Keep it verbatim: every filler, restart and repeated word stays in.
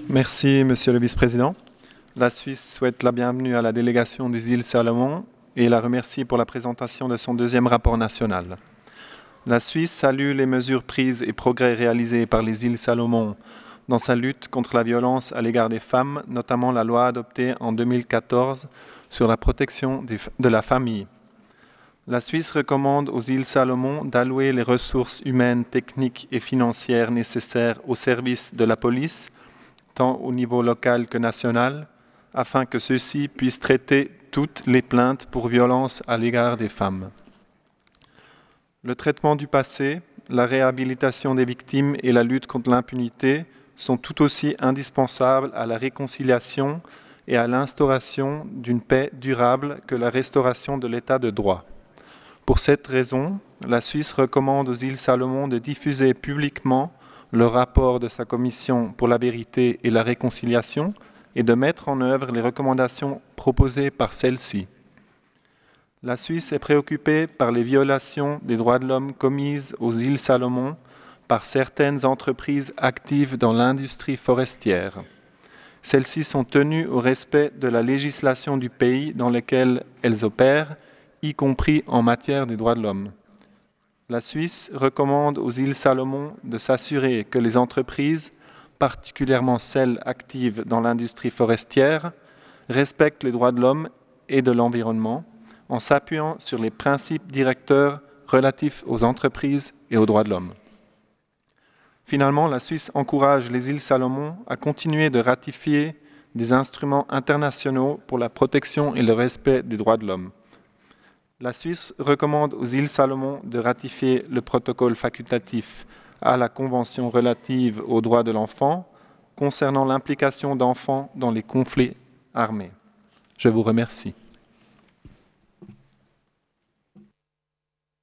Merci, Monsieur le Vice-président. La Suisse souhaite la bienvenue à la délégation des îles Salomon et la remercie pour la présentation de son deuxième rapport national. La Suisse salue les mesures prises et progrès réalisés par les îles Salomon dans sa lutte contre la violence à l'égard des femmes, notamment la loi adoptée en deux mille quatorze sur la protection de la famille. La Suisse recommande aux îles Salomon d'allouer les ressources humaines, techniques et financières nécessaires au service de la police, tant au niveau local que national, afin que ceux-ci puissent traiter toutes les plaintes pour violence à l'égard des femmes. Le traitement du passé, la réhabilitation des victimes et la lutte contre l'impunité sont tout aussi indispensables à la réconciliation et à l'instauration d'une paix durable que la restauration de l'état de droit. Pour cette raison, la Suisse recommande aux îles Salomon de diffuser publiquement le rapport de sa commission pour la vérité et la réconciliation et de mettre en œuvre les recommandations proposées par celle-ci. La Suisse est préoccupée par les violations des droits de l'homme commises aux îles Salomon par certaines entreprises actives dans l'industrie forestière. Celles-ci sont tenues au respect de la législation du pays dans lequel elles opèrent, y compris en matière des droits de l'homme. La Suisse recommande aux îles Salomon de s'assurer que les entreprises, particulièrement celles actives dans l'industrie forestière, respectent les droits de l'homme et de l'environnement en s'appuyant sur les principes directeurs relatifs aux entreprises et aux droits de l'homme. Finalement, la Suisse encourage les îles Salomon à continuer de ratifier des instruments internationaux pour la protection et le respect des droits de l'homme. La Suisse recommande aux îles Salomon de ratifier le protocole facultatif à la Convention relative aux droits de l'enfant concernant l'implication d'enfants dans les conflits armés. Je vous remercie.